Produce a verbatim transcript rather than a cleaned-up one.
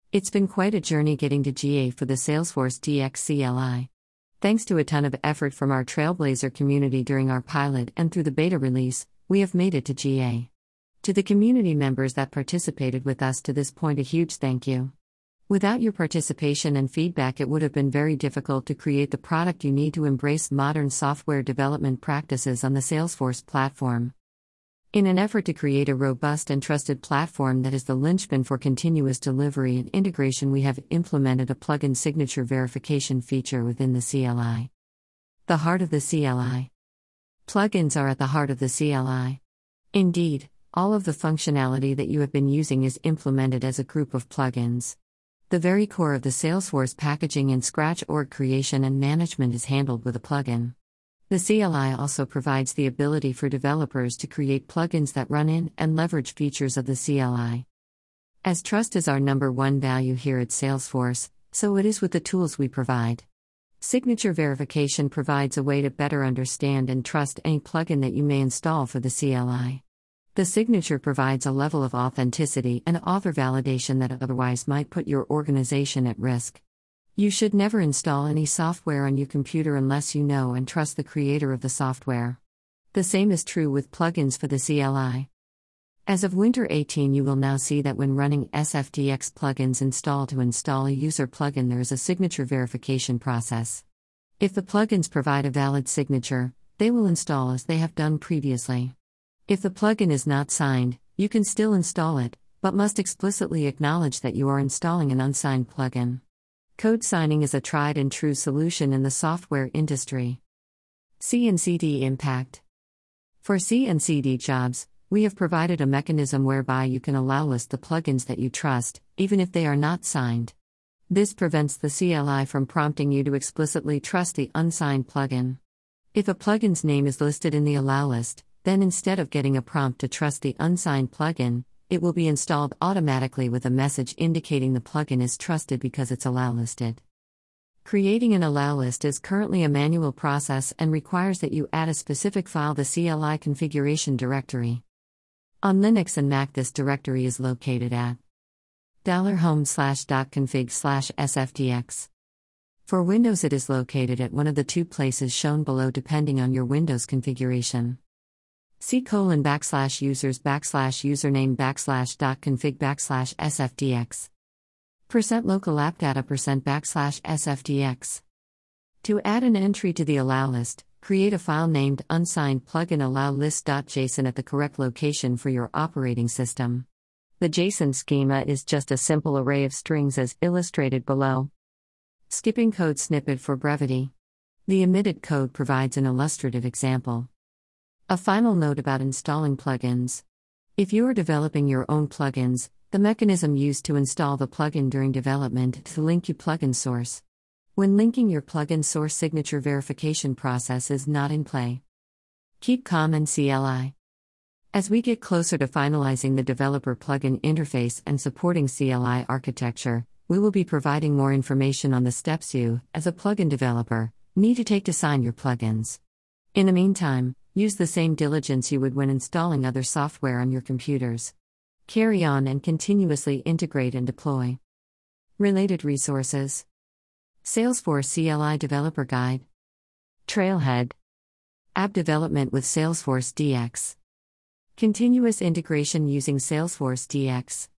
It's been quite a journey getting to G A for the Salesforce D X C L I. Thanks to a ton of effort from our Trailblazer community during our pilot and through the beta release, we have made it to G A. To the community members that participated with us to this point, a huge thank you. Without your participation and feedback, it would have been very difficult to create the product you need to embrace modern software development practices on the Salesforce platform. In an effort to create a robust and trusted platform that is the linchpin for continuous delivery and integration, we have implemented a plugin signature verification feature within the C L I. The heart of the C L I. Plugins are at the heart of the C L I. Indeed, all of the functionality that you have been using is implemented as a group of plugins. The very core of the Salesforce packaging and Scratch org creation and management is handled with a plugin. The C L I also provides the ability for developers to create plugins that run in and leverage features of the C L I. As trust is our number one value here at Salesforce, so it is with the tools we provide. Signature verification provides a way to better understand and trust any plugin that you may install for the C L I. The signature provides a level of authenticity and author validation that otherwise might put your organization at risk. You should never install any software on your computer unless you know and trust the creator of the software. The same is true with plugins for the C L I. As of Winter eighteen, you will now see that when running S F D X plugins install to install a user plugin, there is a signature verification process. If the plugins provide a valid signature, they will install as they have done previously. If the plugin is not signed, you can still install it, but must explicitly acknowledge that you are installing an unsigned plugin. Code signing is a tried and true solution in the software industry. C and C D impact. For C and C D jobs, we have provided a mechanism whereby you can allow list the plugins that you trust, even if they are not signed. This prevents the C L I from prompting you to explicitly trust the unsigned plugin. If a plugin's name is listed in the allow list, then instead of getting a prompt to trust the unsigned plugin, it will be installed automatically with a message indicating the plugin is trusted because it's allow listed. Creating an allow list is currently a manual process and requires that you add a specific file, the C L I configuration directory. On Linux and Mac, this directory is located at $home slash .config slash sfdx. For Windows, it is located at one of the two places shown below depending on your Windows configuration. C colon backslash users backslash username backslash dot config backslash sfdx. Percent local app data percent backslash sfdx. To add an entry to the allow list, create a file named unsigned plugin allow list.json at the correct location for your operating system. The JSON schema is just a simple array of strings as illustrated below. Skipping code snippet for brevity. The omitted code provides an illustrative example. A final note about installing plugins. If you are developing your own plugins, the mechanism used to install the plugin during development to link your plugin source. When linking your plugin source, signature verification process is not in play. Keep calm and C L I. As we get closer to finalizing the developer plugin interface and supporting C L I architecture, we will be providing more information on the steps you, as a plugin developer, need to take to sign your plugins. In the meantime, use the same diligence you would when installing other software on your computers. Carry on and continuously integrate and deploy. Related resources: Salesforce C L I Developer Guide, Trailhead, App Development with Salesforce D X, Continuous Integration using Salesforce D X.